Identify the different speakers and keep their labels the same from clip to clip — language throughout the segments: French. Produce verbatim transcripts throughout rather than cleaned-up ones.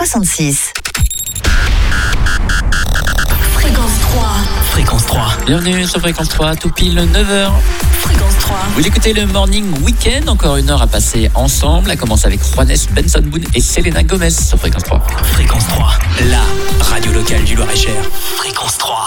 Speaker 1: soixante-six.
Speaker 2: Fréquence trois.
Speaker 3: Fréquence trois.
Speaker 4: Bienvenue sur Fréquence trois, tout pile neuf heures.
Speaker 2: Fréquence trois.
Speaker 4: Vous écoutez le Morning Weekend, encore une heure à passer ensemble. À commencer avec Juanes, Benson Boone et Selena Gomez sur Fréquence trois.
Speaker 3: Fréquence trois, la radio locale du Loir-et-Cher. Fréquence trois.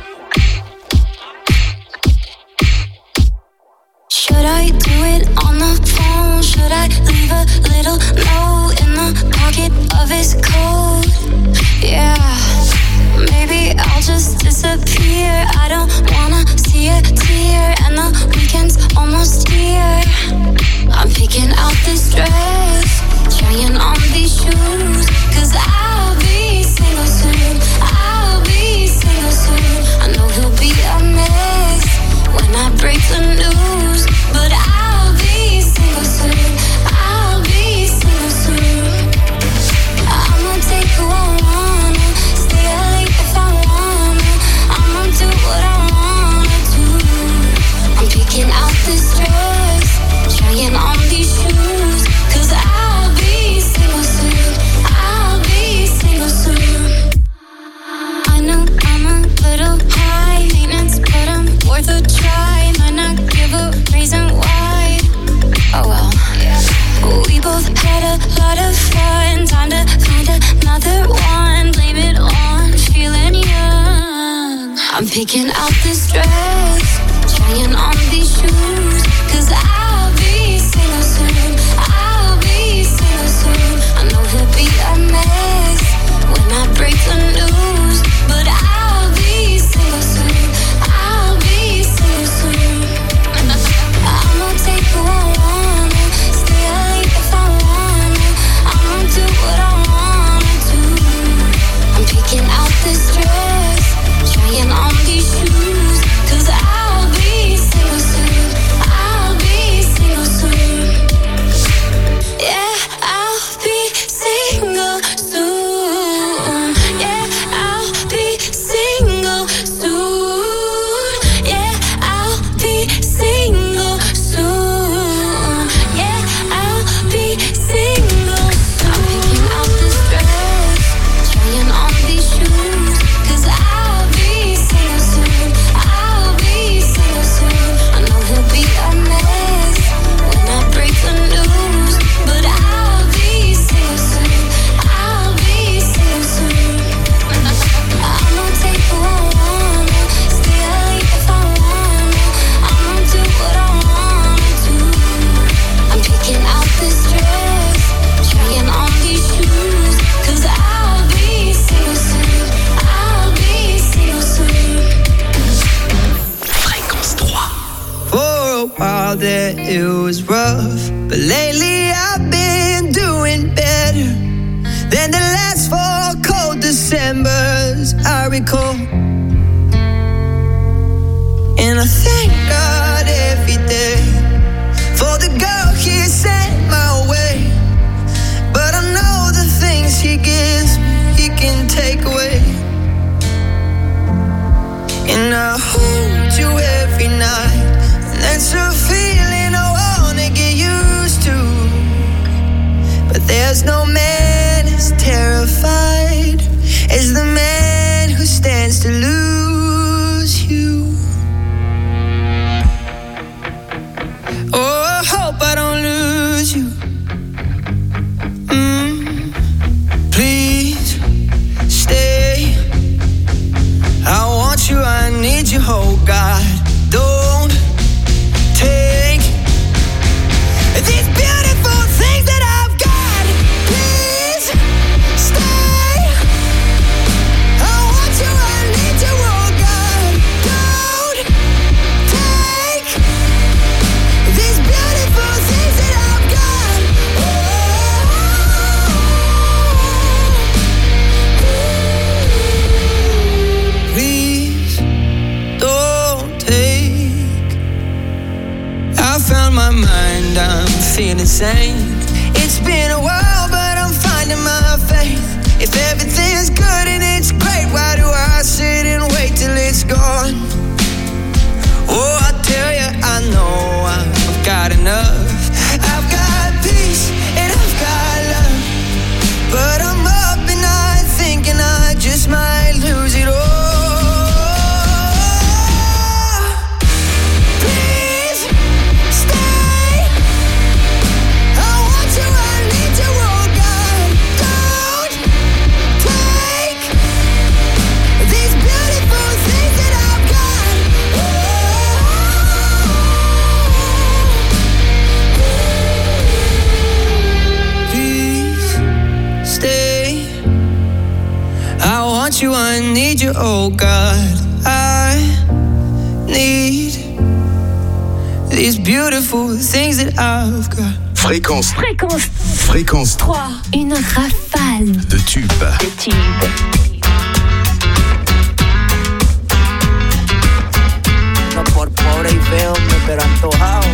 Speaker 5: Should I do it on the phone? Should I leave a little note in the pocket of his coat? Yeah, maybe I'll just disappear. I don't wanna see a tear, and the weekend's almost here. I'm picking out this dress, trying on these shoes, cause I'll be single soon. I'll be single soon. I know he'll be a mess when I break the news, but I'll be single soon. I'll be single soon. I'ma take who I wanna, stay up late if I wanna. I'ma do what I wanna do. I'm picking out this dress, trying on these shoes, cause I'll be single soon. I'll be single soon. I know I'm a little high maintenance, but I'm worth a try. Might not give a reason why. Oh well. We both had a lot of fun. Time to find another one. Blame it on feeling young. I'm picking out this dress, trying on these shoes, cause I'll be single soon. I'll be single soon. I know he'll be a mess when I break the news, but I'll be single soon. I'll be single soon. I'ma take who I wanna, stay up late if I wanna. I'ma do what I wanna do. I'm picking out this dress, trying on these shoes, cause I'll be single soon. I'll be single soon. Yeah, I'll be single soon. Yeah, I'll be single soon. Yeah, I'll be single soon. Yeah, I'll be single soon. I'm picking out this dress, trying on these shoes, cause I'll be single soon. I'll be single soon. I know he'll be a mess when I break the news, but I'll be single soon. I'll be single soon. I'ma take who I wanna, stay up late if I wanna. I'ma do what I wanna do. I'm picking out this dress, trying on these shoes, cause I'll be single soon. I'll be single soon.
Speaker 3: Fréquence trois.
Speaker 6: For a while there it was rough, but lately I've been doing better than the last four cold Decembers I recall. And I thank God every day for the girl He sent my way. But I know the things He gives me, He can take away. And I hold you every night, and that's a feeling I wanna get used to. But there's no man as terrified as the man who stands to lose you. Oh, I hope I don't lose you. Mm, please stay. I want you, I need you, oh God. Don't take these beautiful things that I've got. Please stay. I want you, I need you, oh God. Don't take these beautiful things that I've got. Oh, please don't take. I found my mind, I'm feeling sane. It's been a while, but I'm finding my faith. If everything's good and it's great, why do I sit and wait till it's gone? Oh, I tell you, I know I've got enough. I've got peace and I've got love, but I'm up you, I need you, oh God. I need these beautiful things that I've got.
Speaker 1: Fréquence.
Speaker 2: Fréquence.
Speaker 1: Fréquence
Speaker 2: trois. Une rafale
Speaker 1: de tubes.
Speaker 2: De tubes.
Speaker 7: No por pobre y feo, pero antojado.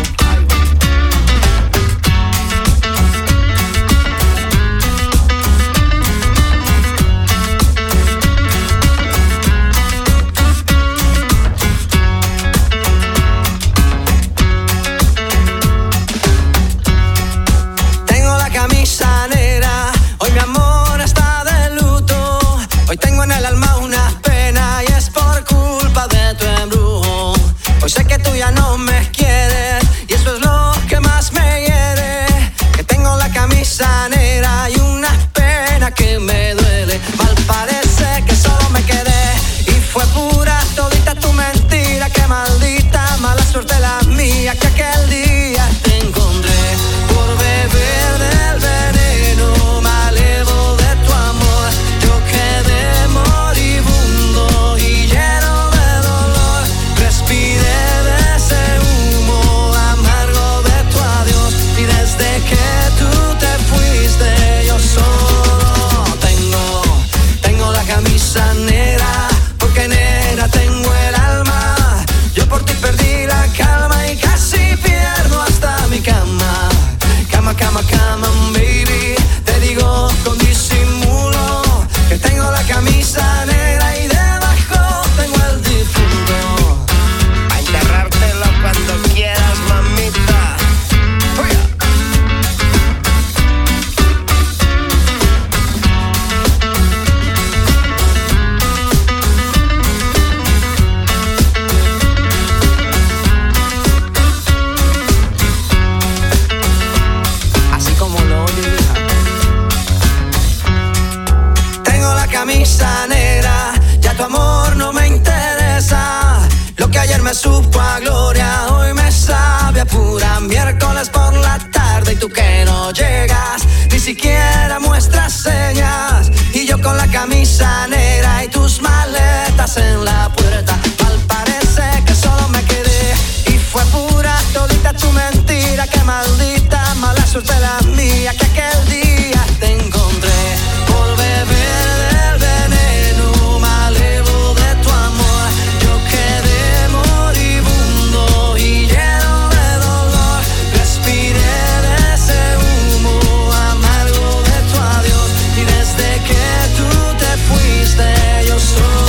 Speaker 7: Hoy tengo en el alma una pena y es por culpa de tu embrujo. Hoy sé que tú ya no me quieres y eso es lo que más me hiere. Que tengo la camisa negra y una pena que me duele. Mal parece que solo me quedé y fue pura todita tu mentira. Que maldita mala suerte la mía que aquel día te encontré por beber del veneno malevo de tu amor. Yo quedé moribundo y lleno de dolor. Respiré de ese humo amargo de tu adiós. Y desde que tú te fuiste yo solo tengo, tengo la camisa negra. Porque negra tengo el alma. Yo por ti perdí la calma y casi pierdo hasta mi cama. Cama, cama, cama, baby. Te digo con disimulo que tengo la camisa negra y debajo tengo el difunto. A enterrártelo cuando quieras, mamita. Así como lo oye, hija. Tengo la camisa negra, ya tu amor no me interesa. Lo que ayer me supo a gloria, hoy me sabe a pura miércoles por la tarde. Y tú que no llegas, ni siquiera muestras señas. Y yo con la camisa negra y tus maletas en la puerta. Mal parece que solo me quedé y fue pura todita tu mentira. Que maldita mala suerte la mía que aquel día te encontré por beber del veneno malevo de tu amor. Yo quedé moribundo y lleno de dolor. Respiré de ese humo amargo de tu adiós. Y desde que tú te fuiste yo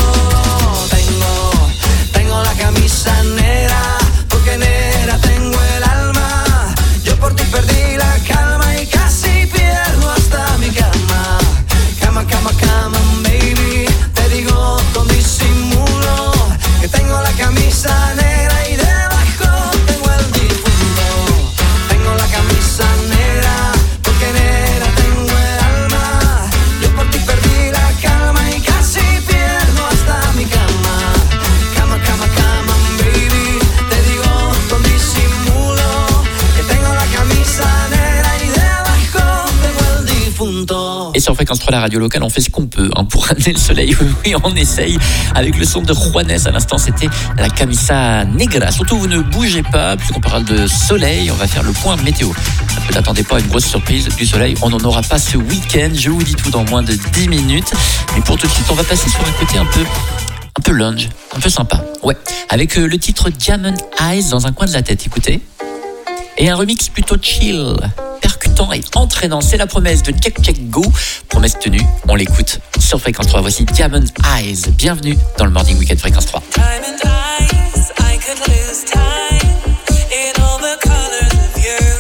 Speaker 7: solo tengo, tengo la camisa negra. Porque negra tengo el alma. Yo por ti perdí la calma y casi pierdo hasta mi cama. Cama, cama, cama, baby. Te digo con disimulo que tengo la camisa negra y debajo tengo el difunto. Tengo la camisa negra porque negra tengo el alma. Yo por ti perdí la calma y casi pierdo hasta mi cama. Cama, cama, cama, baby. Te digo con disimulo que tengo la camisa negra y debajo tengo el difunto.
Speaker 4: Et sur Fréquence trois, la radio locale, on fait ce qu'on peut hein, pour ramener le soleil. Oui, on essaye. Avec le son de Juanes, à l'instant, c'était la camisa negra. Surtout, vous ne bougez pas, puisqu'on parle de soleil. On va faire le point météo. Ne l'attendez pas à une grosse surprise du soleil. On n'en aura pas ce week-end. Je vous dis tout dans moins de dix minutes. Mais pour tout de suite, on va passer sur un côté un peu... un peu lounge, un peu sympa. Ouais, avec euh, le titre Diamond Eyes dans un coin de la tête, écoutez. Et un remix plutôt chill, percutant et entraînant. C'est la promesse de Check Check Go. Promesse tenue, on l'écoute sur Fréquence trois. Voici Diamond Eyes. Bienvenue dans le Morning Weekend Fréquence trois.
Speaker 8: Diamond eyes, I could lose time in all the colors of you.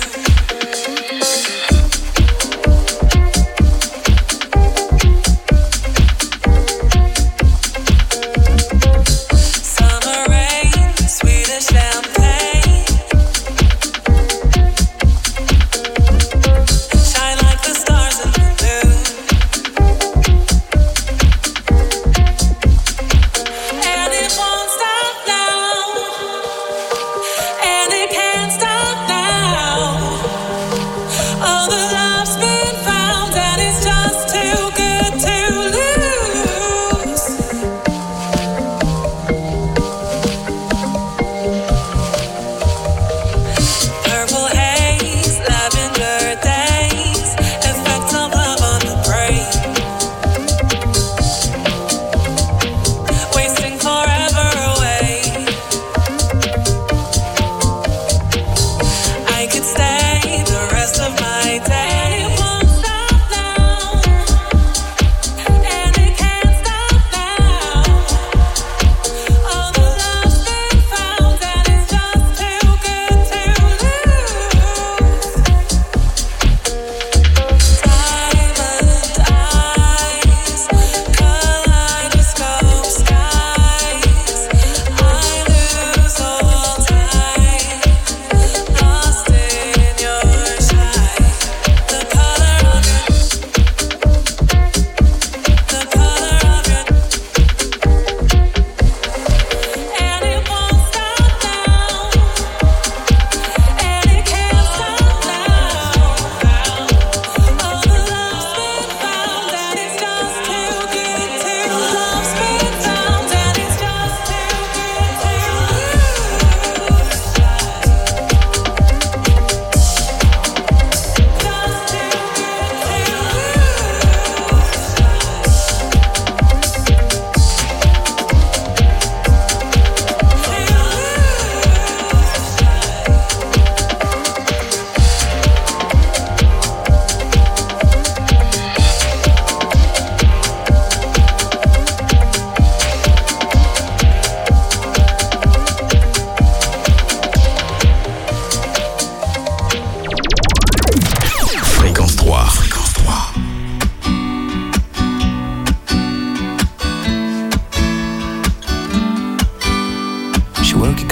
Speaker 8: Summer rain, Swedish champagne. Shine like the stars in the blue. And it won't stop now.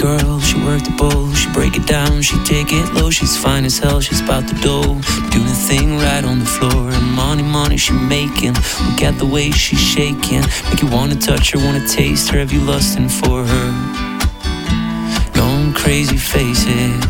Speaker 6: girl, she work the bowl, she break it down, she take it low. She's fine as hell, she's about the dough, doing the thing right on the floor. And money, money she making, look at the way she's shaking, make you wanna touch her, wanna taste her. Have you lusting for her? Going crazy, face it.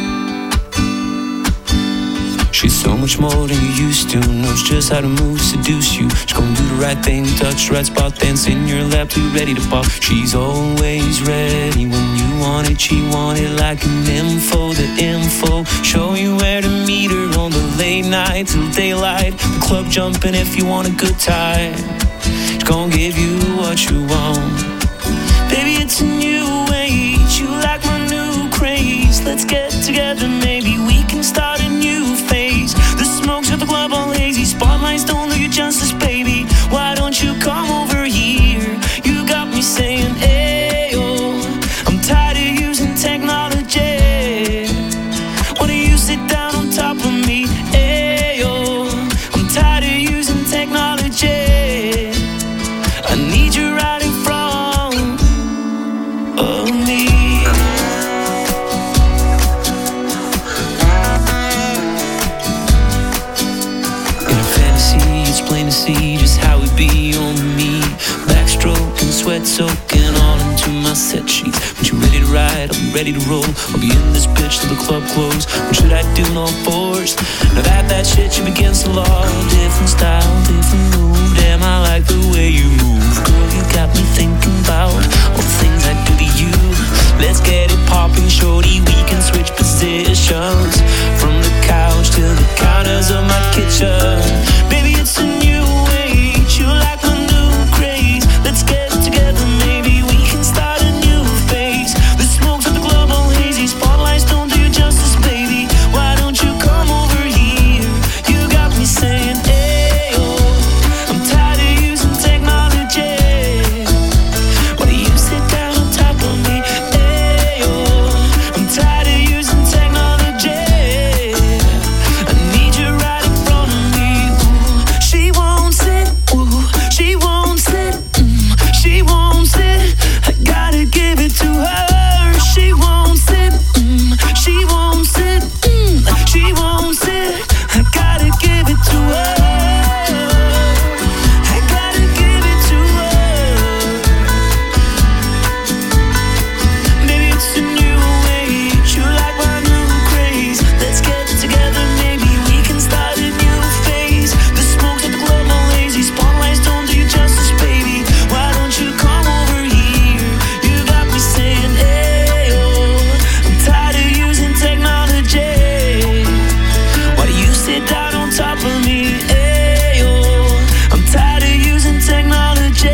Speaker 6: She's so much more than you used to, knows just how to move, seduce you. She's gonna do the right thing, touch the right spot, dance in your lap, too ready to pop. She's always ready when you want it, she want it like an info, the info. Show you where to meet her on the late night till daylight. The club jumping if you want a good time. She's gonna give you what you want. Baby, it's a new age, you like my new craze. Let's get together, maybe we can start a new phase. The smoke's at the club all hazy, spotlights don't do you justice, baby. Why don't you come over here? You got me saying, ayo, I'm tired of using technology. Why don't you sit down on top of me? Ayo, I'm tired of using technology. I need you right in front of me. Plain to see just how it be on me. Backstroke and sweat soaking all into my set sheets. When you ready to ride, I'll be ready to roll. I'll be in this bitch till the club close. What should I do in all fours? Now that that shit you against the law. Different style, different move. Damn, I like the way you move. Girl, you got me thinking about all the things I do to you. Let's get it popping, shorty. We can switch positions from the couch to the counters of my kitchen. Baby, it's a new age, you like my new craze. Let's get together, maybe we can start a new phase. The smoke's at the club all hazy, spotlights don't do you justice, baby. Why don't you come over here? You got me saying, ayo, I'm tired of using technology. Why do you sit down on top of me? Ayo, I'm tired of using technology. I need you right in front of me. Ooh, she won't sit, ooh, she won't sit, mm, she won't sit. I gotta give it to her. She won't sit, mm, she won't sit, mm, she won't sit. I gotta give it to her. I gotta give it to her. Maybe it's a new age, you like my new craze. Let's get together, maybe we can start a new phase. The smoke's at the club all lazy, spotlights don't do you justice, baby. Why don't you come over here? You got me saying, ayo, I'm tired of using technology. Why do you sit down on top of me? Ayo, I'm tired of using technology.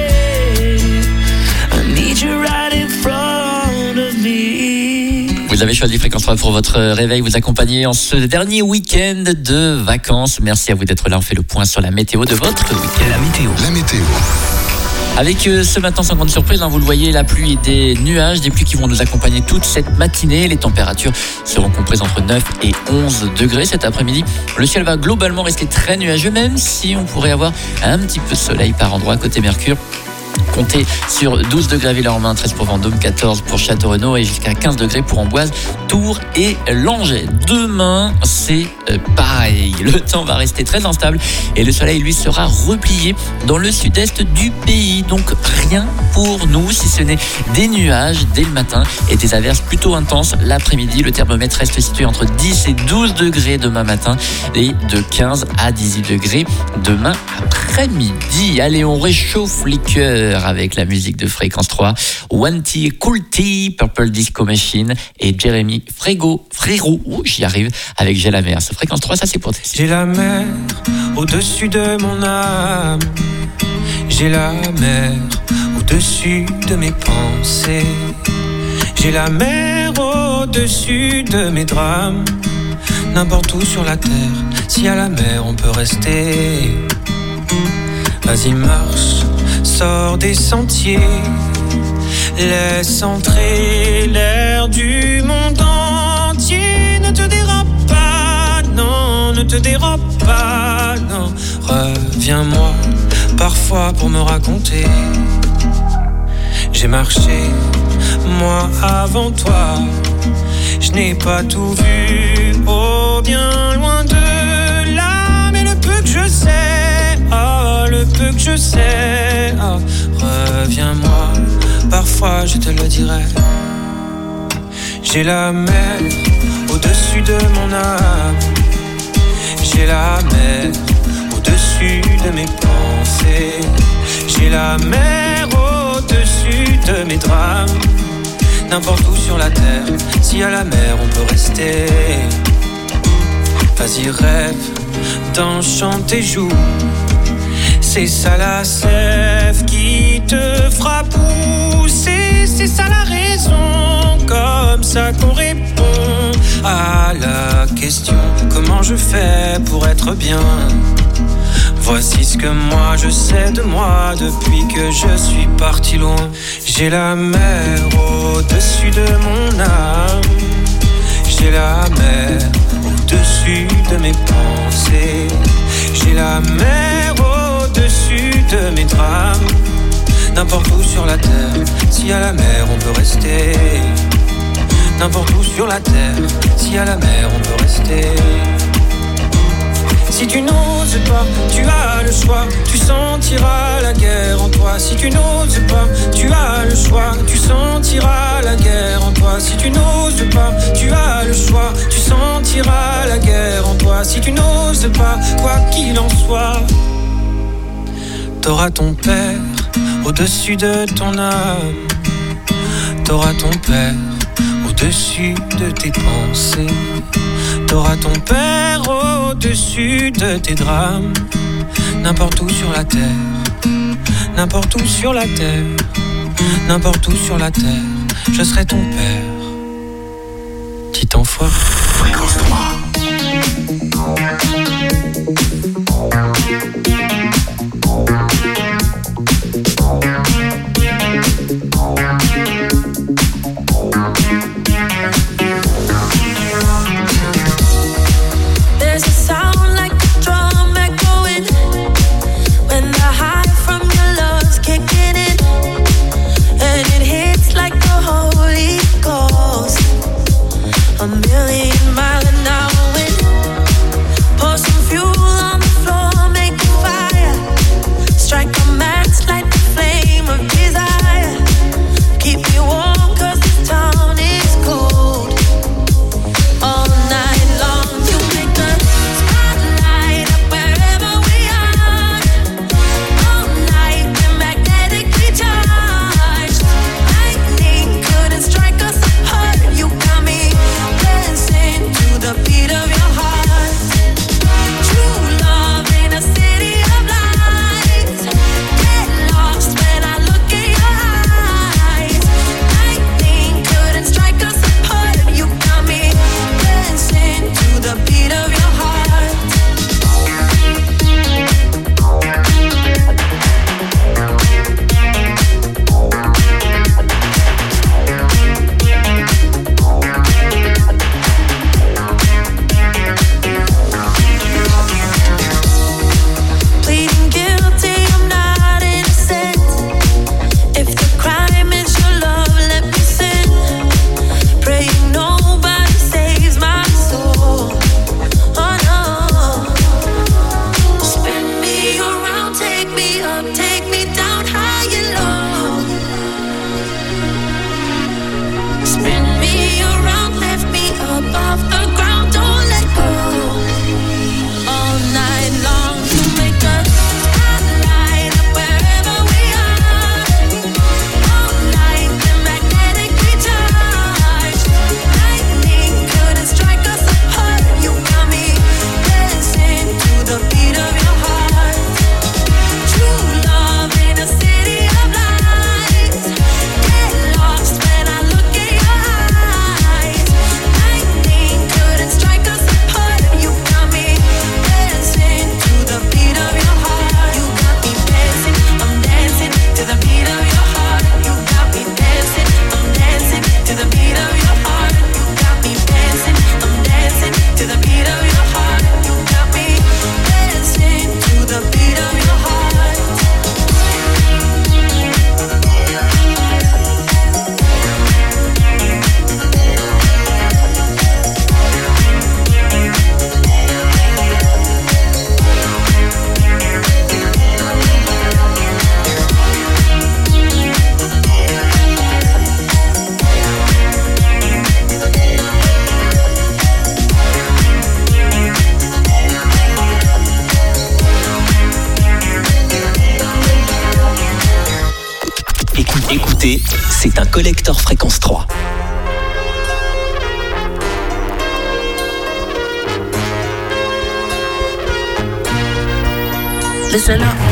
Speaker 6: I need you right in front of me.
Speaker 4: Vous avez choisi Fréquence trois pour votre réveil, vous accompagner en ce dernier week-end de vacances. Merci à vous d'être là. On fait le point sur la météo de votre week-end.
Speaker 3: La météo. La météo.
Speaker 4: Avec euh, ce matin, sans grande surprise, hein, vous le voyez, la pluie et des nuages, des pluies qui vont nous accompagner toute cette matinée. Les températures seront comprises entre neuf et onze degrés cet après-midi. Le ciel va globalement rester très nuageux, même si on pourrait avoir un petit peu de soleil par endroit côté Mercure. Comptez sur douze degrés à Villers-en-Main, treize pour Vendôme, quatorze pour Château-Renaud et jusqu'à quinze degrés pour Amboise, Tours et Langeais. Demain, c'est euh, pareil. Le temps va rester très instable et le soleil, lui, sera replié dans le sud-est du pays. Donc, rien pour nous, si ce n'est des nuages dès le matin et des averses plutôt intenses l'après-midi. Le thermomètre reste situé entre dix et douze degrés demain matin et de quinze à dix-huit degrés demain après-midi. Allez, on réchauffe les cœurs avec la musique de Fréquence trois. One T, Cool T, Purple Disco Machine et Jérémy Frégo, Frérot, oh, j'y arrive, avec J'ai la mer. C'est Fréquence trois, ça c'est pour tester.
Speaker 6: J'ai la mer au-dessus de mon âme. J'ai la mer au-dessus de mes pensées. J'ai la mer au-dessus de mes drames. N'importe où sur la terre, si à la mer on peut rester. Vas-y marche, sors des sentiers. Laisse entrer l'air du monde entier. Ne te dérobe pas, non, ne te dérobe pas, non. Reviens-moi parfois pour me raconter. J'ai marché moi avant toi. Je n'ai pas tout vu, oh bien loin de là. Mais le peu que je sais, oh le peu que je sais, oh, reviens-moi, parfois je te le dirai. J'ai la mer au-dessus de mon âme. J'ai la mer au-dessus de mes pensées. J'ai la mer au-dessus de mes drames. N'importe où sur la terre, si à la mer on peut rester. Vas-y rêve, danse, chante et joue. C'est ça la sève qui te fera pousser. C'est ça la raison, comme ça qu'on répond à la question. Comment je fais pour être bien? Voici ce que moi je sais de moi depuis que je suis parti loin. J'ai la mer au-dessus de mon âme. J'ai la mer au-dessus de mes pensées. J'ai la mer au-dessus de mes drames. N'importe où sur la terre, si à la mer on peut rester. N'importe où sur la terre, si à la mer on peut rester. Si tu n'oses pas, tu as le choix, tu sentiras la guerre en toi. Si tu n'oses pas, tu as le choix, tu sentiras la guerre en toi. Si tu n'oses pas, tu as le choix, tu sentiras la guerre en toi. Si tu n'oses pas, quoi qu'il en soit, t'auras ton père au-dessus de ton âme. T'auras ton père au-dessus de tes pensées. T'auras ton père au-dessus de tes drames. N'importe où sur la terre, n'importe où sur la terre, n'importe où sur la terre, je serai ton père. Petit enfoiré. Fréquence trois.
Speaker 5: A million miles an hour
Speaker 3: Écoutez, écoutez, c'est un collector fréquence trois.
Speaker 1: Listen up.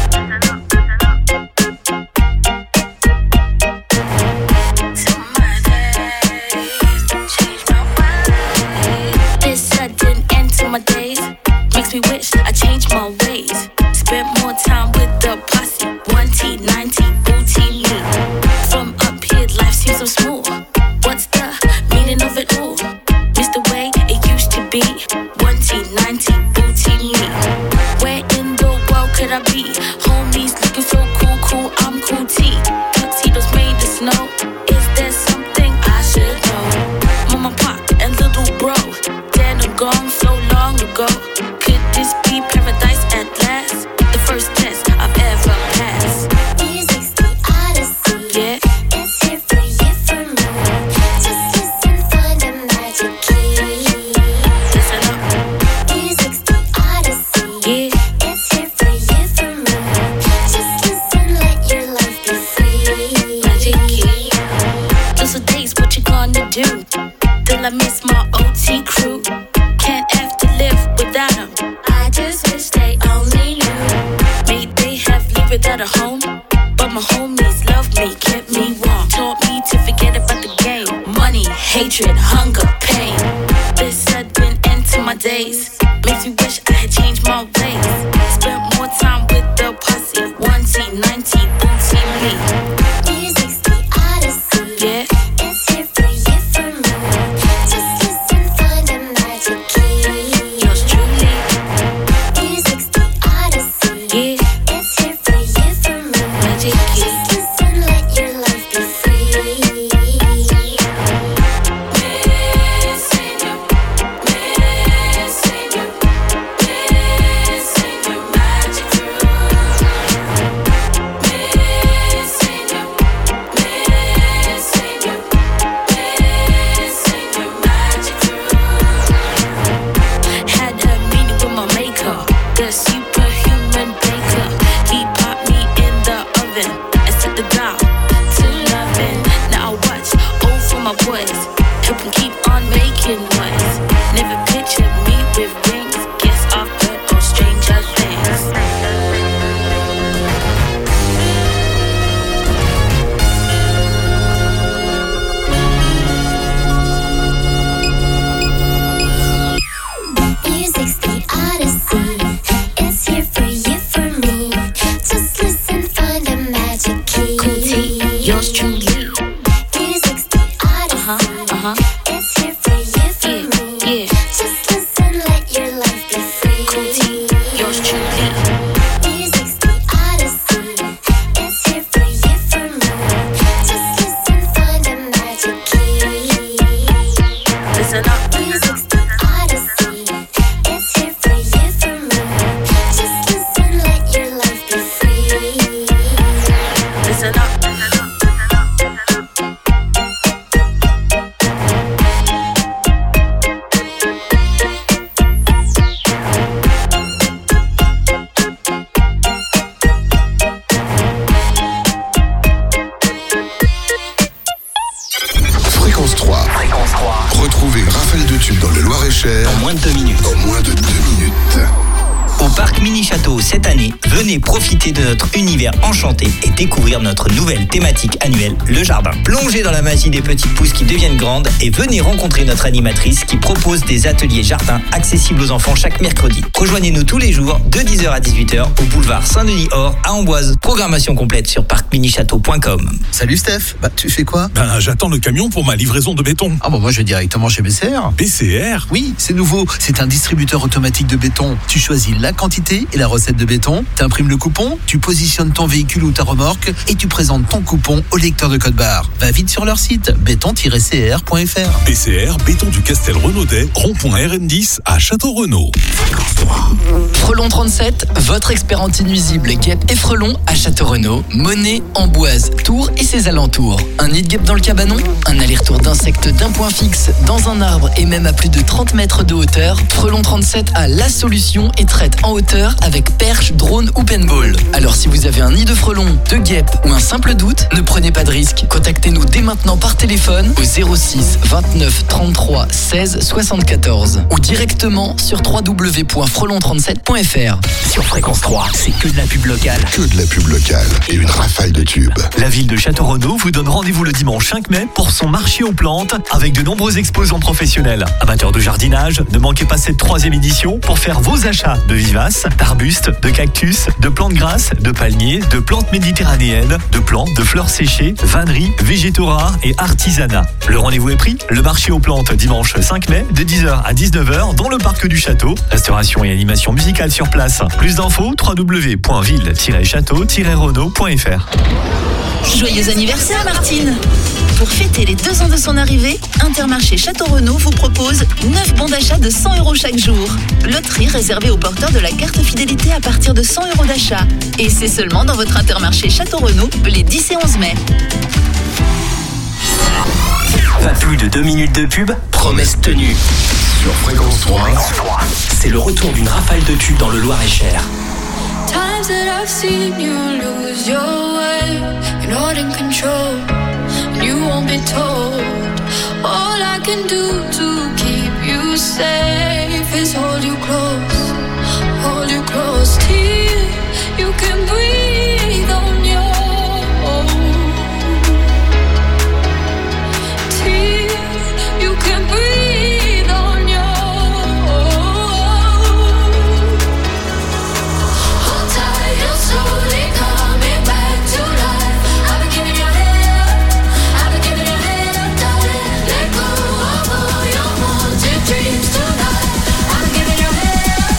Speaker 1: This sudden end to my days makes me wish I changed my ways. Spent more time with the posse, one T, ninety, booty me. From up here, life seems so smooth. What's the meaning of it all? Miss the way it used to be, one T, ninety, booty me. Where in the world could I be? Homies looking so cool, cool, I'm cool T. Tuxedos made of snow. Is there something I should know? Mama, pop, and little bro, dead and gone so long ago. Could this be paradise at last? The first test I've ever passed.
Speaker 5: Music's the odyssey.
Speaker 1: Yeah.
Speaker 5: It's here for you, for me. Just listen, find a magic key.
Speaker 1: Listen up.
Speaker 5: Music's the odyssey.
Speaker 1: Yeah.
Speaker 5: It's here for you, for me. Just listen, let your life be free.
Speaker 1: Magic key. Just a days, what you gonna do? Till I miss my O T crew. Can't have to live without them.
Speaker 5: I just wish they only knew.
Speaker 1: May they have lived without a home, but my homies loved me, kept me warm, taught me to forget about the game. Money, hatred, hunger, pain. This sudden end to my days makes me wish I had changed my ways. Spent more time with the posse, one T, ninety, booty me.
Speaker 5: Music's the odyssey.
Speaker 1: Yeah.
Speaker 5: It's here for you, for me. Just listen, find a magic key.
Speaker 1: Yours truly.
Speaker 5: Music's the odyssey.
Speaker 1: Yeah.
Speaker 5: It's here for you, for me.
Speaker 1: Magic key.
Speaker 5: Just listen, let your life be free.
Speaker 1: Missing you, missing you, missing your magic crew. Missing you, missing you, missing your magic crew. Had a meeting with my maker, the superhuman baker. He popped me in the oven and set the dial to loving. Now I watch over my boys, help them keep on making noise. Never pictured me with rings, guess I've heard all stranger things.
Speaker 5: Music's the odyssey. It's here for you, for me. Just listen, find a magic key.
Speaker 1: Cool T, yours truly.
Speaker 5: Music's the odyssey.
Speaker 1: Uh-huh, uh-huh.
Speaker 5: It's here for you, for
Speaker 1: Yeah,
Speaker 5: me.
Speaker 1: yeah.
Speaker 5: Just listen, let your life be free.
Speaker 1: Cool T, yours truly.
Speaker 5: Music's the odyssey. It's here for you, for me. Just listen, find a magic key.
Speaker 1: Listen up.
Speaker 5: Music's the odyssey. It's here for you, for me. Just listen, let your life be free.
Speaker 1: Listen up.
Speaker 9: Fréquence trois.
Speaker 3: Fréquence trois.
Speaker 9: Retrouvez une rafale de tubes dans le Loir-et-Cher
Speaker 3: En moins de deux minutes.
Speaker 9: en moins de deux minutes.
Speaker 10: Au parc Mini Château cette année, venez profiter de notre univers enchanté et découvrir notre nouvelle thématique annuelle, le jardin. Plongez dans la magie des petites pousses qui deviennent grandes et venez rencontrer notre animatrice qui propose des ateliers jardin accessibles aux enfants chaque mercredi. Rejoignez-nous tous les jours de dix heures à dix-huit heures au boulevard Saint-Denis-Or à Amboise. Programmation complète sur parc mini château point com.
Speaker 11: Salut Steph, bah tu fais quoi?
Speaker 12: Ben, j'attends le camion pour ma livraison de béton.
Speaker 11: Ah bon, moi je vais directement chez B C R.
Speaker 12: B C R?
Speaker 11: Oui, c'est nouveau, c'est un distributeur automatique de béton. Tu choisis la quantité et la recette de béton, t'imprimes le coupon, tu positionnes ton véhicule ou ta remorque et tu présentes ton coupon au lecteur de code barre. Va vite sur leur site béton tiret c r point f r.
Speaker 12: B C R, béton du Castel Renaudet, rond-point R N dix à Château-Renaud.
Speaker 13: Frelon trente-sept, votre expert anti-nuisible guêpe et frelon à Château-Renaud, Monet, Amboise, Tours et ses alentours. Un nid de guêpe dans le cabanon, un aller-retour d'insectes d'un point fixe dans un arbre et même à plus de trente mètres de hauteur. Frelon trente-sept a la solution et traite en hauteur avec perche, drone ou paintball. Alors si vous avez un nid de frelons, de guêpes ou un simple doute, ne prenez pas de risque. Contactez-nous dès maintenant par téléphone au zéro six vingt-neuf trente-trois seize soixante-quatorze ou directement sur w w w point frelon trente-sept point f r.
Speaker 3: Sur Fréquence trois, c'est que de la pub locale.
Speaker 9: Que de la pub locale et une rafale de tubes.
Speaker 14: La ville de Château-Renaud vous donne rendez-vous le dimanche cinq mai pour son marché aux plantes avec de nombreux exposants professionnels. Amateurs de jardinage, ne manquez pas cette troisième édition pour faire vos achats de vivaces, d'arbustes, de cactus, de plantes grasses, de palmiers, de plantes méditerranéennes, de plantes, de fleurs séchées, vanneries, végétaux rares et artisanat. Le rendez-vous est pris, le marché aux plantes dimanche cinq mai de dix heures à dix-neuf heures dans le parc du château. Restauration et animation musicale sur place. Plus d'infos, w w w point ville tiret château tiret renaud point f r.
Speaker 15: Joyeux anniversaire Martine! Pour fêter les deux ans de son arrivée, Intermarché Château-Renaud vous propose neuf bons d'achat de cent euros chaque jour. Loterie réservée aux porteurs de la carte fidélité à partir de cent euros d'achat. Et c'est seulement dans votre Intermarché Château-Renaud les dix et onze mai.
Speaker 3: Pas plus de deux minutes de pub, promesse tenue.
Speaker 9: Sur Fréquence trois,
Speaker 3: c'est le retour d'une rafale de tubes dans le Loir-et-Cher.
Speaker 5: Times that I've seen you lose your way, you're not in control, and you won't be told. All I can do to keep you safe is hold you close, hold you close till you can breathe on your own, till you can breathe on your own. Hold tight, you're slowly coming back to life. I've been giving your head, I've been giving your head, darling. Let go of all your haunted dreams tonight. I've been giving your head,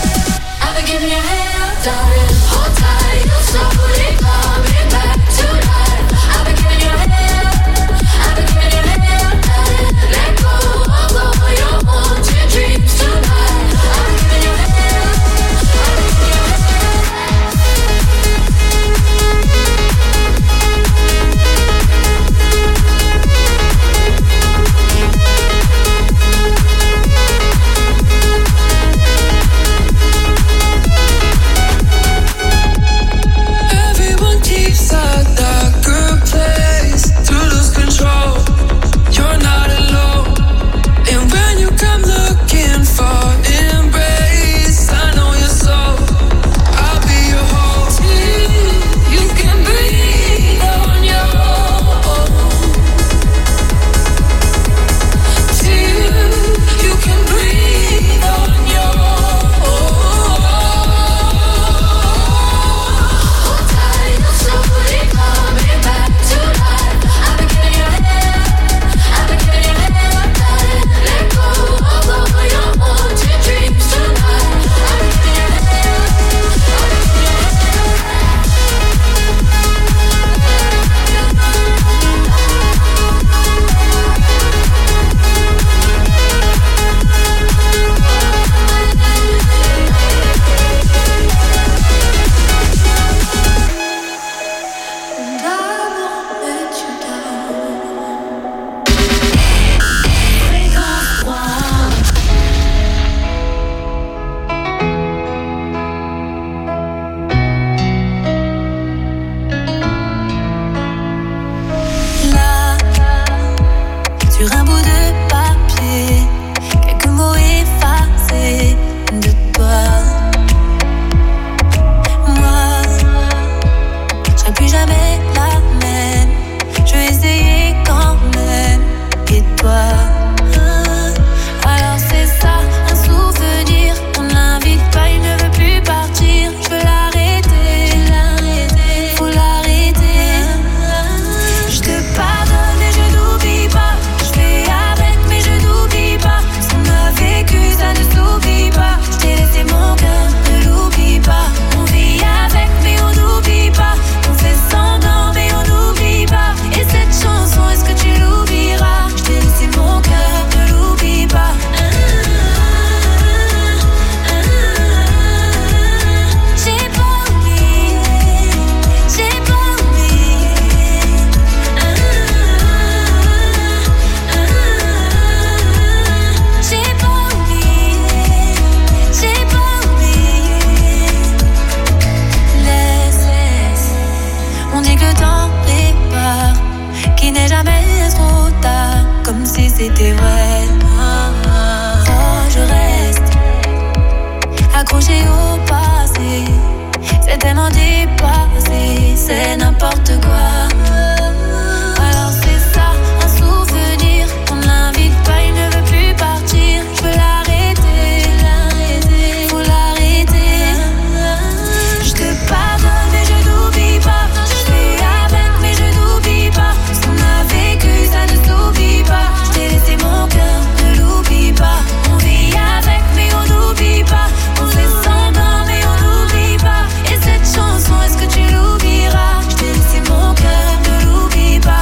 Speaker 5: jamais trop tard, comme si c'était vrai. Oh, je reste accroché au passé. C'est tellement dépassé, c'est n'importe quoi. Alors c'est ça, un souvenir. On ne l'invite pas, il ne veut plus partir. Je veux l'arrêter, l'arrêter, faut l'arrêter. Je te pardonne mais je n'oublie pas. Je suis avec mais je n'oublie pas. Ce qu'on a vécu ça ne s'oublie pas. Je t'ai laissé mon cœur, ne l'oublie pas. On vit avec mais on n'oublie pas. On fait semblant mais on n'oublie pas. Et cette chanson, est-ce que tu l'oublieras? Je t'ai laissé mon cœur, ne l'oublie pas.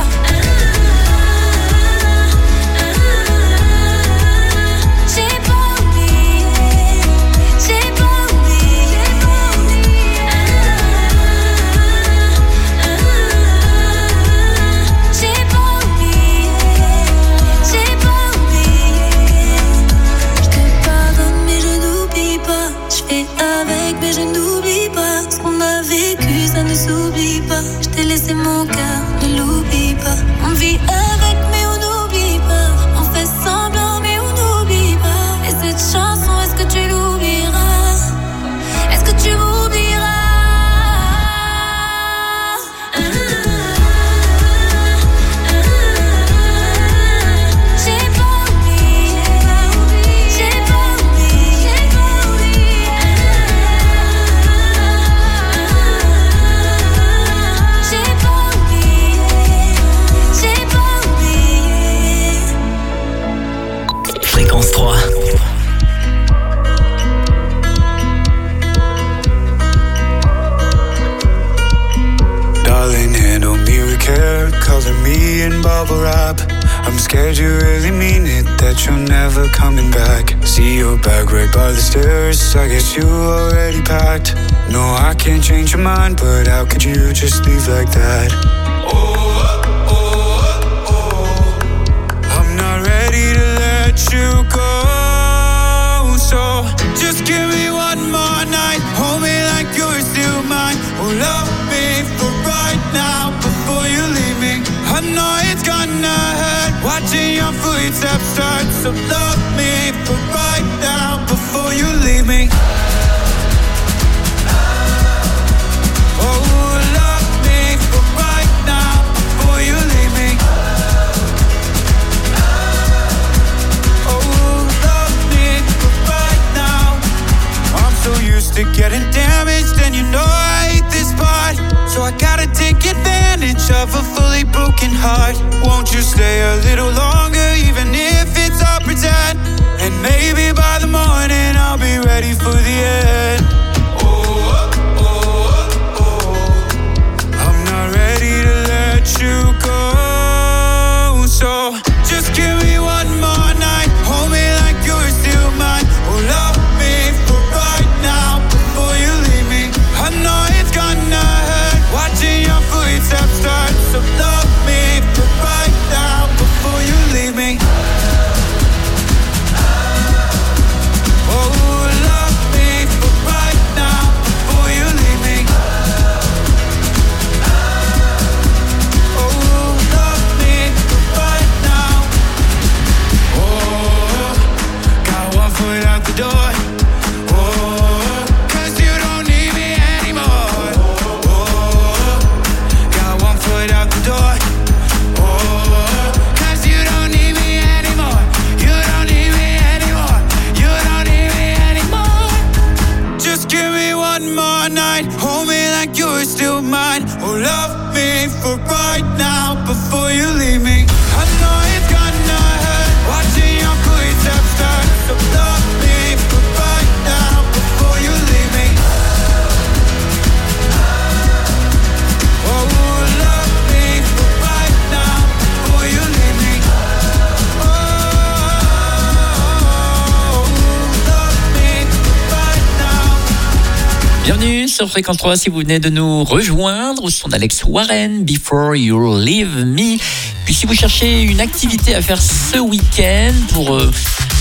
Speaker 5: J'ai pas oublié, j'ai pas oublié. J'ai pas oublié, j'ai pas oublié. Je te pardonne mais je n'oublie pas. Je fais avec mais je n'oublie pas. Ce qu'on a vécu ça ne s'oublie pas. Je t'ai laissé mon cœur, ne l'oublie pas. On vit avec mais on n'oublie pas. On fait semblant mais on n'oublie pas. Et cette chanson, est-ce que tu l'oublieras? Est-ce que tu m'oublieras? J'ai pas oublié, j'ai pas oublié, j'ai pas oublié. J'ai pas oublié, j'ai pas oublié.
Speaker 3: Fréquence trois.
Speaker 16: Darling, handle me with care, cover me in bubble wrap. I'm scared you really mean it, that you're never coming back. See your bag right by the stairs, I guess you already packed. No, I can't change your mind, but how could you just leave like that? I'm not ready to let you go, so just give me one more night. Hold me like you're still mine. Oh, love me for right now before you leave me. I know it's gonna hurt watching your footsteps start, so love me for right now before you leave me. Oh, love me for right now before you leave me. Oh, love me for right now. I'm so used to getting damaged, and you know I hate this part. So I gotta take advantage of a fully broken heart. Won't you stay a little longer, even if it's all pretend? And maybe by the morning I'll be ready for the end. I'm not ready to let you go, so just give me one more night. Hold me like you're still mine. Oh, love me for right now before you leave me. I know it's gonna hurt watching your footsteps start, so love me for right now before you leave me. Oh, love me for right now before you leave me. Oh, love me for right now. Oh, got one foot out the door. Oh, 'cause you don't need me anymore. Oh, got one foot out the door. Oh, 'cause you don't need me anymore. You don't need me anymore. You don't need me anymore. Just give me one more night. Hold me like you're still mine. Oh, love me for right now before you leave me. I know it's gonna hurt watching your footsteps start, so love me for right now before you leave me. Oh, love me for right now before you leave me. Oh, love me for right now.
Speaker 4: Bienvenue sur Fréquence trois si vous venez de nous rejoindre au son d'Alex Warren, Before You Leave Me. Puis si vous cherchez une activité à faire ce week-end pour euh,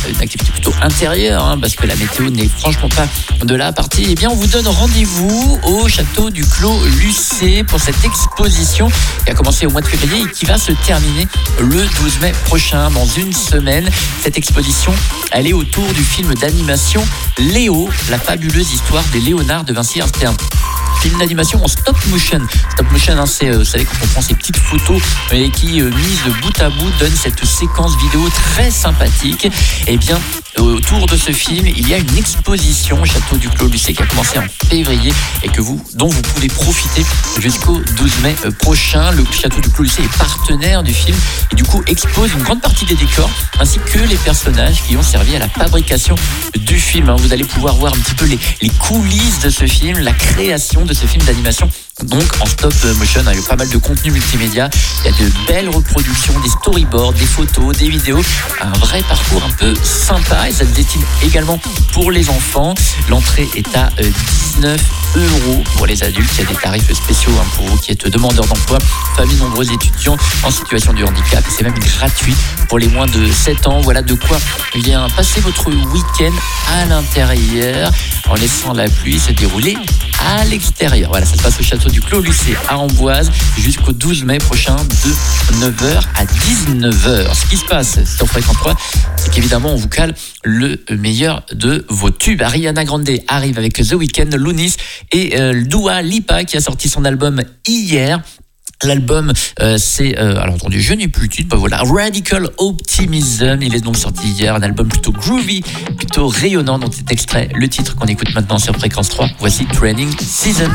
Speaker 4: une activité plutôt intérieure, hein, parce que la météo n'est franchement pas de la partie, eh bien on vous donne rendez-vous au château du Clos Lucé pour cette exposition qui a commencé au mois de février et qui va se terminer le douze mai prochain, dans une semaine. Cette exposition, elle est autour du film d'animation Léo, la fabuleuse histoire des Léonards de Vinci. C'était un film d'animation en stop motion. Stop motion, hein, c'est, euh, vous savez, quand on prend ces petites photos et qui, euh, mises de bout à bout, donnent cette séquence vidéo très sympathique. Et bien, autour de ce film, il y a une exposition au château du Clos Lucé qui a commencé en février et que vous, dont vous pouvez profiter jusqu'au douze mai prochain. Le château du Clos Lucé est partenaire du film et du coup expose une grande partie des décors ainsi que les personnages qui ont servi à la fabrication du film. Vous allez pouvoir voir un petit peu les, les coulisses de ce film, la création de ce film d'animation. Donc en stop motion, il y a pas mal de contenu multimédia, il y a de belles reproductions, des storyboards, des photos, des vidéos, un vrai parcours un peu sympa et ça se destine également pour les enfants. L'entrée est à dix-neuf euros pour les adultes, il y a des tarifs spéciaux hein, pour vous qui êtes demandeurs d'emploi, familles nombreuses, étudiants en situation de handicap, et c'est même gratuit pour les moins de sept ans. Voilà de quoi bien passer votre week-end à l'intérieur en laissant la pluie se dérouler à l'extérieur. Voilà, ça se passe au château du Clos Lucé à Amboise jusqu'au douze mai prochain de neuf heures à dix-neuf heures. Ce qui se passe sur Fréquence trois, c'est qu'évidemment on vous cale le meilleur de vos tubes. Ariana Grande arrive avec The Weeknd, Lunis et euh, Dua Lipa qui a sorti son album hier. L'album, euh, c'est, euh, alors entendu, je n'ai plus le titre, bah voilà, Radical Optimism. Il est donc sorti hier, un album plutôt groovy, plutôt rayonnant, dont est extrait le titre qu'on écoute maintenant sur Fréquence trois. Voici Training Season.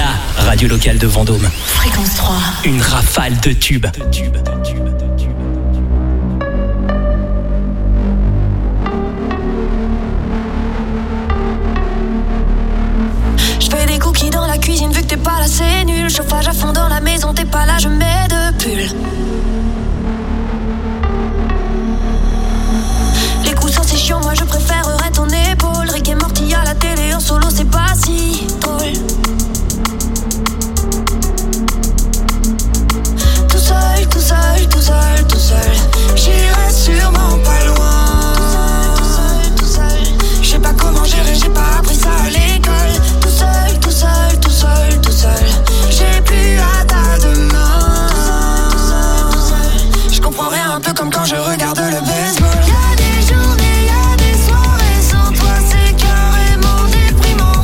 Speaker 3: La radio locale de Vendôme.
Speaker 15: Fréquence trois.
Speaker 3: Une rafale de tubes.
Speaker 5: Je fais des cookies dans la cuisine vu que t'es pas là, c'est nul. Chauffage à fond dans la maison, t'es pas là, je mets de pull. Les coussins c'est chiant, moi je préférerais ton épaule. Rick et Morty à la télé en solo, c'est pas si drôle. Tout seul, tout seul, tout seul, tout seul. J'irai sûrement pas loin. Tout seul, tout seul, tout seul. Je sais pas comment gérer, j'ai pas appris ça à l'école. Tout seul, tout seul, tout seul, tout seul. J'ai plus hâte à demain. Tout seul, tout seul. Je comprends rien, un peu comme quand je regarde le baseball. Y'a des journées, y'a des soirées sans toi, c'est carrément déprimant.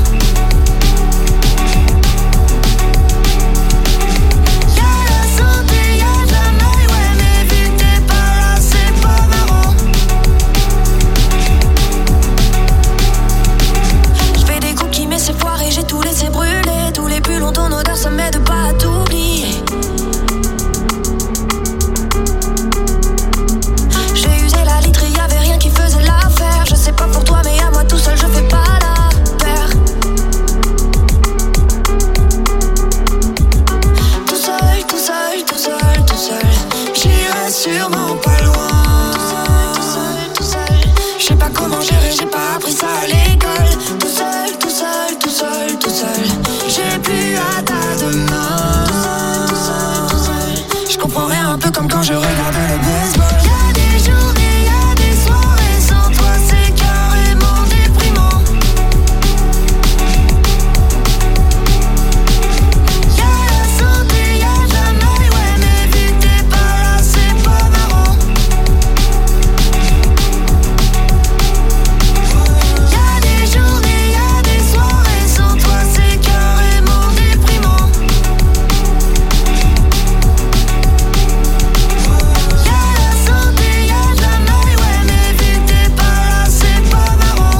Speaker 5: Y'a la santé, y'a de la maille, ouais, mais vu que t'es pas là, c'est pas marrant. Je fais des cookies, mais c'est foiré, j'ai tout laissé brûler. Tous les pulls ont ton odeur, ça m'aide pas à t'oublier. J'ai usé la litre, y'avait rien qui faisait l'affaire. Je sais pas pour toi, mais à moi tout seul, je fais pas la paire. Tout seul, tout seul, tout seul, tout seul. J'irai sûrement pas loin. Tout seul, tout seul, tout seul. Je sais pas comment gérer, j'ai pas appris ça à l'école. Tout seul, tout seul, tout seul, tout seul. J'ai plus hâte à demain. Tout seul, tout seul, tout seul. Je comprends rien, un peu comme quand je regarde le baseball. Y'a des journées, y'a des soirées sans toi, c'est carrément déprimant. Y'a la santé, y'a de la maille, ouais, mais vu que t'es pas là, c'est pas marrant. Y'a des journées, y'a des soirées sans toi, c'est carrément déprimant. Y'a la santé, y'a de la maille, ouais, mais vu que t'es pas là, c'est pas marrant.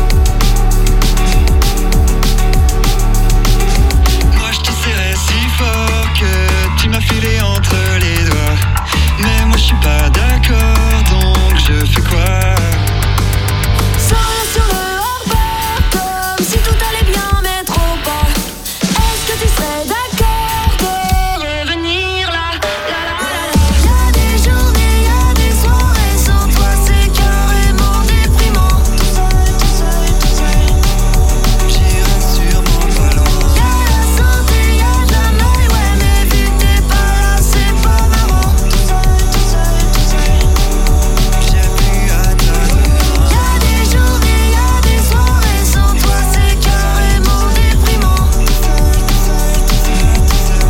Speaker 6: Moi je te serrais si fort que tu m'as filé entre les doigts. Mais moi je suis pas d'accord, donc je fais quoi?
Speaker 5: Sans rien sur le hors-bord, comme si tout allait bien, mais trop pas. Est-ce que tu serais d'accord de revenir là, là, là, là, là. Y'a des journées, y'a des soirées sans toi, c'est carrément déprimant. Tout seul, tout seul, tout seul.
Speaker 6: J'irai sûrement pas loin.
Speaker 5: Y'a la santé, y'a de la maille, ouais, mais vu que t'es pas là, c'est pas marrant. Tout seul, tout seul, tout seul.
Speaker 6: J'ai plus hâte à demain.
Speaker 5: Y'a des journées, y'a des soirées sans toi, c'est carrément déprimant. Tout seul, tout seul, tout seul, tout seul.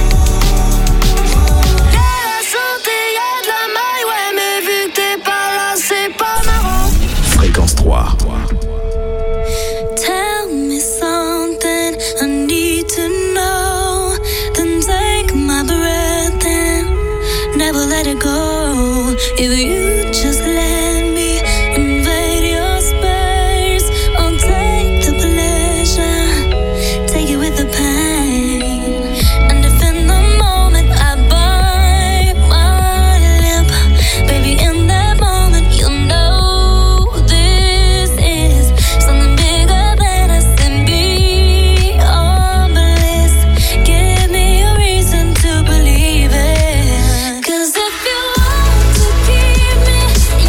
Speaker 5: Y'a la santé, y'a de la maille, ouais, mais vu que t'es pas là, c'est pas marrant.
Speaker 9: Fréquence trois.
Speaker 5: Tell me something I need to know. Then take my breath and never let it go. If you just let me invade your space, I'll take the pleasure, take it with the pain. And if in the moment I bite my lip, baby, in that moment you'll know this is something bigger than us and beyond bliss. Give me a reason to believe it. 'Cause if you want to keep me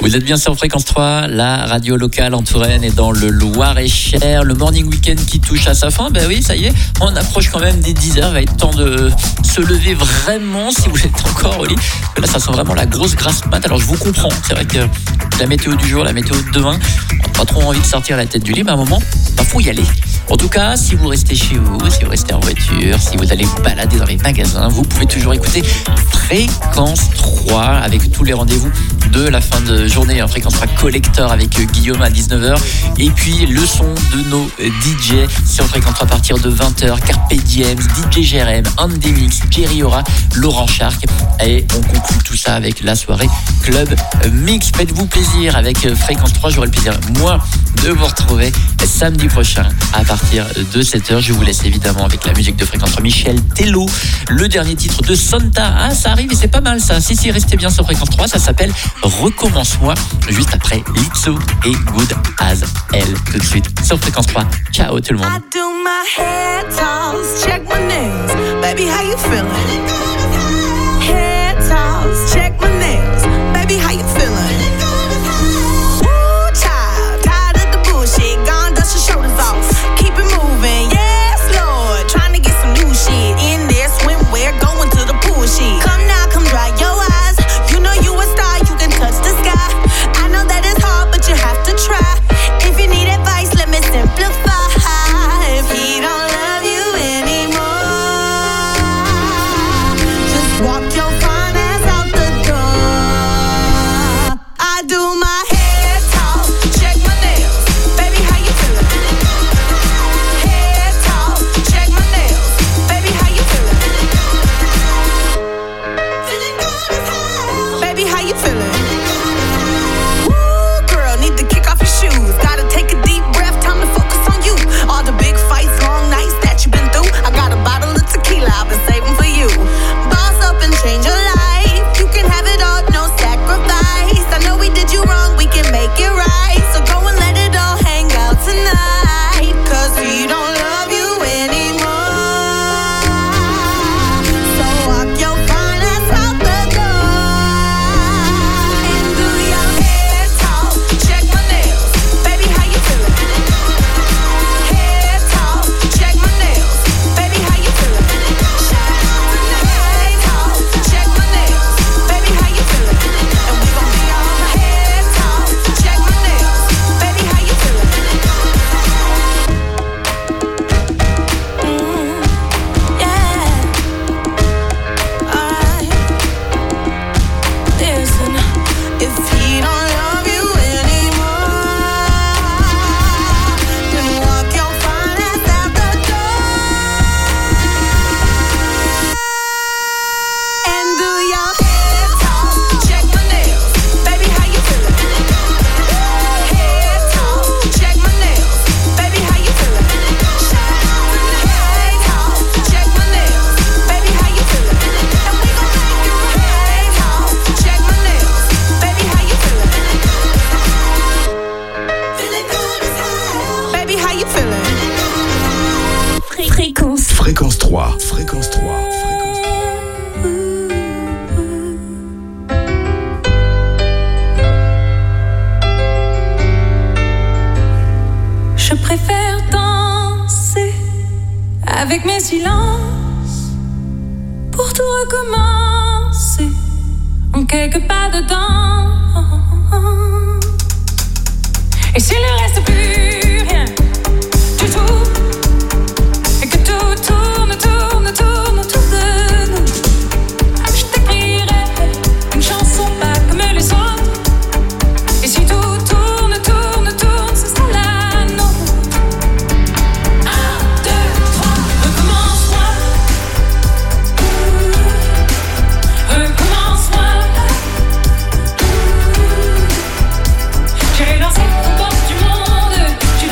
Speaker 4: Vous êtes bien sur Fréquence trois, la radio locale en Touraine et dans le Loir-et-Cher. Le morning week-end qui touche à sa fin. Ben oui, ça y est, on approche quand même des dix heures. Il va être temps de se lever vraiment si vous êtes encore au lit. Là, ça sent vraiment la grosse grasse mat. Alors, je vous comprends. C'est vrai que la météo du jour, la météo de demain, on n'a pas trop envie de sortir la tête du lit, mais à un moment, il faut y aller. En tout cas, si vous restez chez vous, si vous restez en voiture, si vous allez vous balader dans les magasins, vous pouvez toujours écouter Fréquence trois avec tous les rendez-vous de la fin de journée. Fréquence trois Collector avec Guillaume à dix-neuf heures. Et puis le son de nos D J sur Fréquence trois à partir de vingt heures. Carpe Diem, D J G R M, Andy Mix, Jerry Aura, Laurent Shark. Et on conclut tout ça avec la soirée Club Mix. Faites-vous plaisir avec Fréquence trois. J'aurai le plaisir, moi, de vous retrouver samedi prochain à partir de sept heures. Je vous laisse évidemment avec la musique de Fréquence trois. Michel Tello, le dernier titre de Santa. Ah, ça arrive et c'est pas mal ça. Si, si, restez bien sur Fréquence trois. Ça s'appelle Recommence-moi. Juste après Lizzo et Good As Elle. Tout de suite sur Fréquence trois. Ciao tout le monde.
Speaker 17: I do my hair toss, check my nails. Baby, how you feeling? Hair toss, check my nails. Baby, how you feeling? Woo, child, tired of the bullshit. Gone, dust your shoulders off. Keep it moving, yes, Lord. Trying to get some new shit in there. Swimwear, going to the pool shit. Come now, come dry your eyes. You know you a star, you can touch the sky. I know that it's hard, but you have to try. If you need advice, let me simplify. If he don't love you anymore, just walk your fine ass out the door. I do my hair talk, check my nails. Baby, how you feeling? Hair talk, check my nails. Baby, how you feeling? Feeling good as hell. Baby, how you feeling? Woo, girl, need to kick off your shoes. Gotta take a deep breath, time to focus on you. All the big fights, long nights that you've been through. I got a bottle of tequila I've been saving for you. Boss up and change your life. You can have it all, no sacrifice. I know we did you wrong, we can make it right. So go and let it all hang out tonight. Cause he don't love you anymore. So walk your fine ass out the door. And do your hair talk, check my nails. Baby, how you feeling? Hair talk, check my nails. Baby, how you feeling? Hair talk, check my nails. Baby, how you feeling? And we gon' be on my hair talk, check my nails. Baby, how you feeling? Mm, yeah. Alright. Listen, if he don't love you anymore, then walk your fine ass out the door. And do your hair talk, check my nails. Baby, how you feeling? Hair talk, check my nails. Baby, how you feeling? Hair talk, check my nails. Baby, how you feeling? And we gon' make you hair talk, check my nails. Baby, how you feeling? Feeling good as hell. Baby, how you feeling?
Speaker 2: Fréquence.
Speaker 9: Fréquence trois. Fréquence trois.
Speaker 18: Je préfère danser avec mes silences pour tout recommencer en quelques pas dedans. Et s'il ne reste plus rien du tout, et que tout tourne, tourne, tourne autour de nous, je t'écrirai une chanson pas comme les autres. Et si tout tourne, tourne, tourne, ce sera la nôtre. Un, deux, trois, recommence-moi. Recommence-moi. J'irai danser aux portes du monde. Tu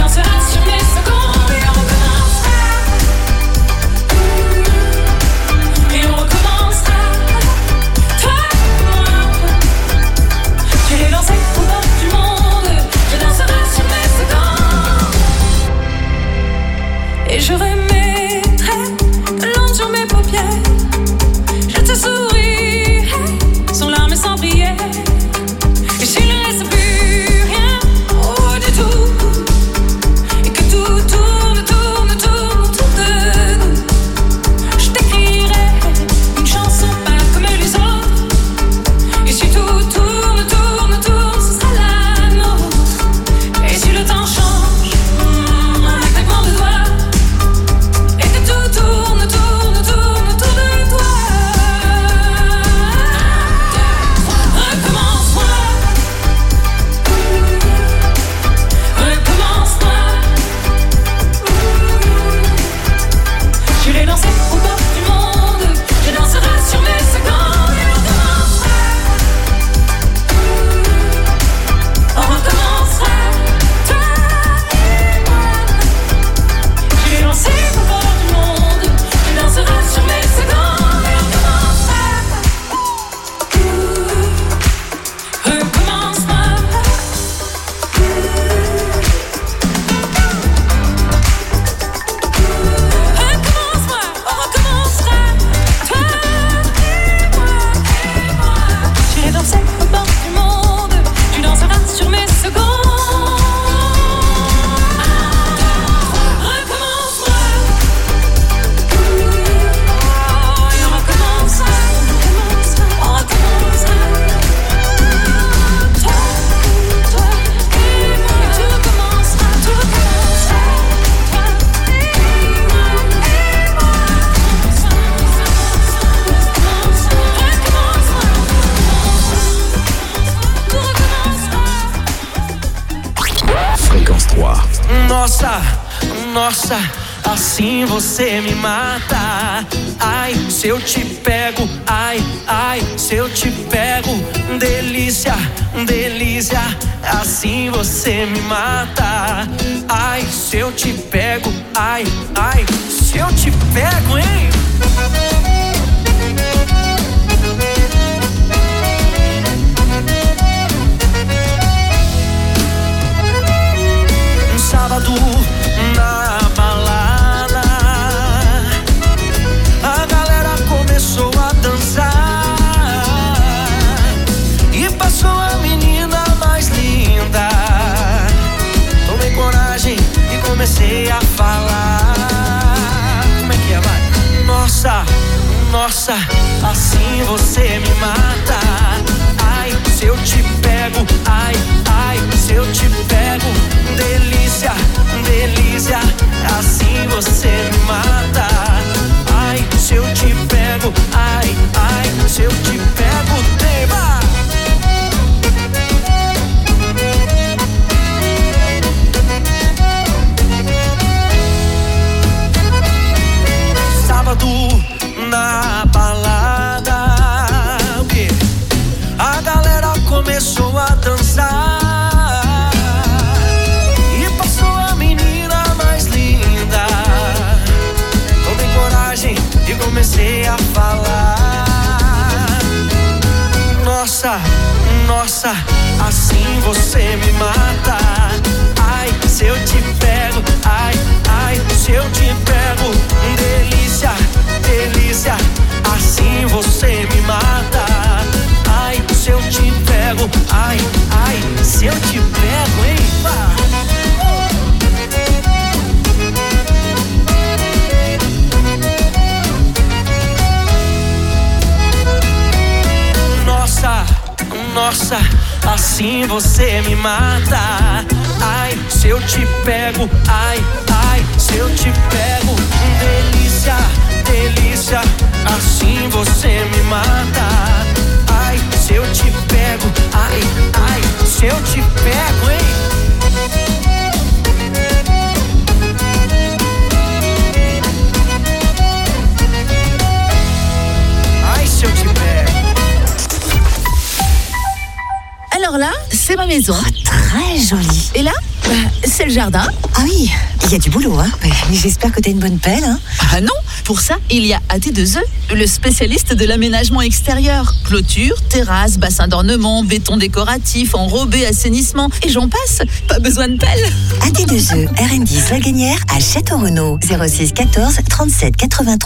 Speaker 6: nossa, assim você me mata. Ai, se eu te pego, ai, ai, se eu te pego, delícia, delícia, assim você me mata. Ai, se eu te pego, ai, ai, se eu te pego, hein? Um sábado na balada, a galera começou a dançar e passou a menina mais linda. Tomei coragem e comecei a falar. Como é que é, vai? Nossa, nossa, assim você me mata. Ai, se eu te pego, ai, ai, se eu te pego, delícia, delícia, assim você me mata. Ai, se eu te pego, ai, ai, se eu te pego, tema. Sábado na balada, a galera começou a dançar e passou a menina mais linda. Tomei coragem e comecei a falar. Nossa, nossa, assim você me mata. Ai, se eu te pego, ai, ai, se eu te pego, delícia, delícia, assim você me mata. Ai, se eu te pego, ai, ai, se eu te pego, hein? Nossa, nossa, assim você me mata. Ai, se eu te pego, ai, ai, se eu te pego, delícia, delícia, assim você me mata. Ai, se eu te pego, ai, ai, se eu te pego, hein? Ai, se eu te pego.
Speaker 15: Alors là, c'est ma maison.
Speaker 19: Oh, très jolie.
Speaker 15: Et là, bah, c'est le jardin.
Speaker 19: Ah oui, il y a du boulot, hein. Mais j'espère que t'as une bonne pelle, hein.
Speaker 15: Ah non, pour ça, il y a A T deux E, le spécialiste de l'aménagement extérieur. Clôture, terrasse, bassin d'ornement, béton décoratif, enrobé, assainissement, et j'en passe. Pas besoin de pelle.
Speaker 19: A T deux E, R N dix La Gagnère à Château-Renaud. zéro six quatorze trente-sept quatre-vingt-trois